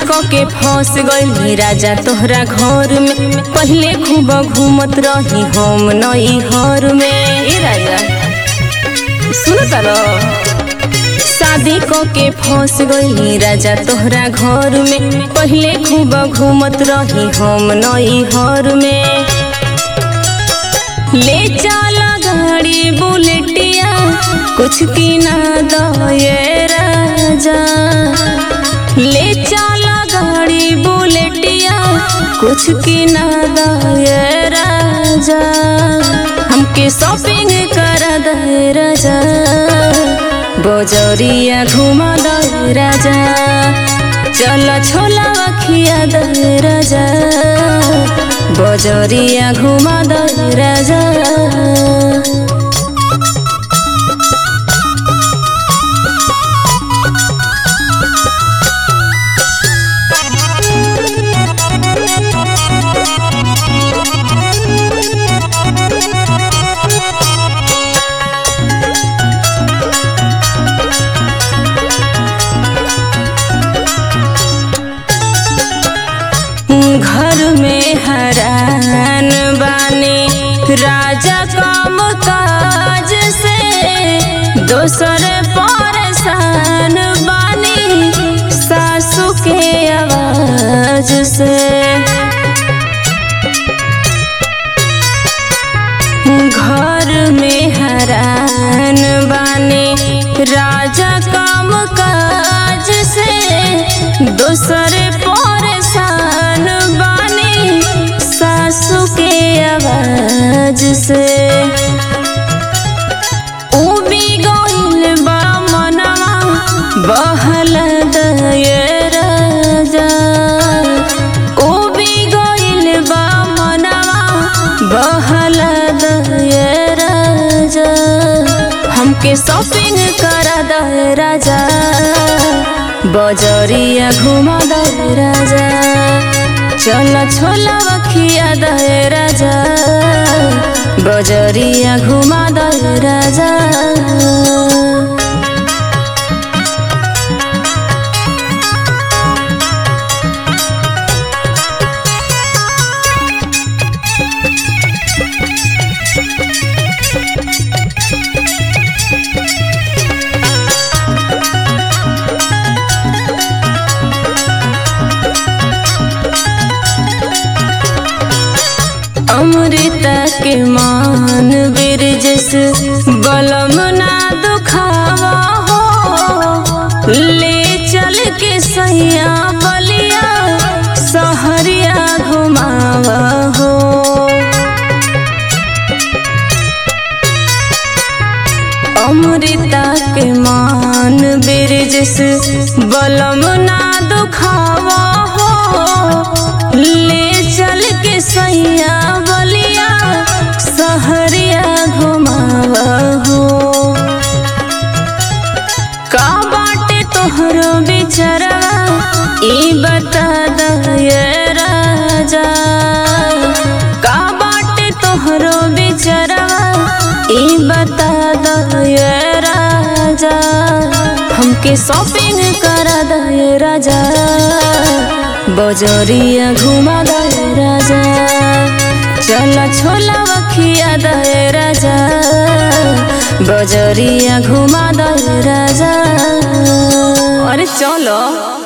क के फंस गइली राजा तोहरा घर में। पहले खूब घूमत रही हम नई घर में। ए राजा सुन तारो, शादी क के फंस गइली राजा तोहरा घर में। पहले खूब घूमत रही हम नई घर में। ले चला गाड़ी बुलेटिया कुछ की ना दये राजा। ले चला गाड़ी बुलेटिया कुछ की ना दये राजा। हमके शॉपिंग करा दे राजा, बजरिया घुमा दे राजा। चल छोला खिया दे राजा, बजरिया घुमा दे राजा। घर में हैरान बानी राजा काम काज से। दोसर परेशान बानी सासू के आवाज से। घर में हैरान बानी राजा काम काज से। दोसर परेशान बानी सासू के आवाज से। उबी गइल बा मनवा बहल दये राजा। उबी गइल बा मनवा बहल दये राजा। हमके शॉपिंग करा दे राजा, बजरिया घुमा दे राजा। चल छोला खिया दे राजा, बजरिया घुमा दे राजा। अमृता के मान बिरजस बलम ना दुखावा हो। ले चल के सैया बलिया सहरिया घुमावा हो। अमृता के मान बिरजस बलम ना दुखावा हो। ले चल के सैया बलिया सहरिया घुमावा हो। का बाटे तोहरो बिचारवा ई बता दये राजा। का बाटे तोहरो बिचारवा ई बता दये राजा। हमके शॉपिंग करा दये राजा, बजरिया घुमा दे राजा। चल छोला खिया दे राजा, बजरिया घुमा दे राजा। अरे चलो।